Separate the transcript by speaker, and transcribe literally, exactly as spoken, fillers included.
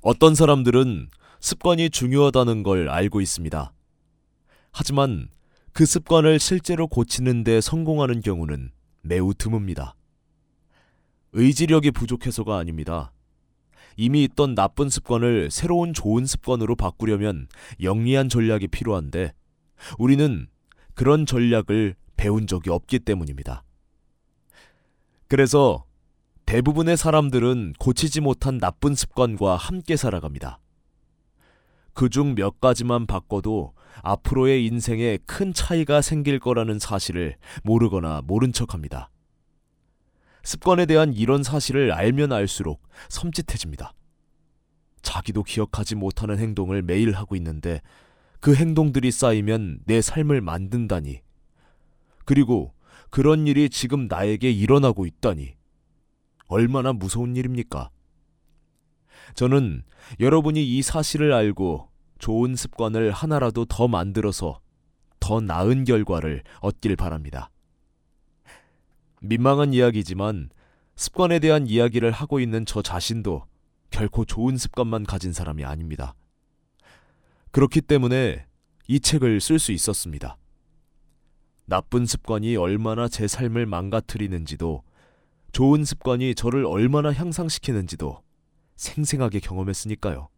Speaker 1: 어떤 사람들은 습관이 중요하다는 걸 알고 있습니다. 하지만 그 습관을 실제로 고치는 데 성공하는 경우는 매우 드뭅니다. 의지력이 부족해서가 아닙니다. 이미 있던 나쁜 습관을 새로운 좋은 습관으로 바꾸려면 영리한 전략이 필요한데 우리는 그런 전략을 배운 적이 없기 때문입니다. 그래서 대부분의 사람들은 고치지 못한 나쁜 습관과 함께 살아갑니다. 그중 몇 가지만 바꿔도 앞으로의 인생에 큰 차이가 생길 거라는 사실을 모르거나 모른 척합니다. 습관에 대한 이런 사실을 알면 알수록 섬찟해집니다. 자기도 기억하지 못하는 행동을 매일 하고 있는데 그 행동들이 쌓이면 내 삶을 만든다니. 그리고 그런 일이 지금 나에게 일어나고 있다니. 얼마나 무서운 일입니까? 저는 여러분이 이 사실을 알고 좋은 습관을 하나라도 더 만들어서 더 나은 결과를 얻길 바랍니다. 민망한 이야기지만 습관에 대한 이야기를 하고 있는 저 자신도 결코 좋은 습관만 가진 사람이 아닙니다. 그렇기 때문에 이 책을 쓸 수 있었습니다. 나쁜 습관이 얼마나 제 삶을 망가뜨리는지도 좋은 습관이 저를 얼마나 향상시키는지도 생생하게 경험했으니까요.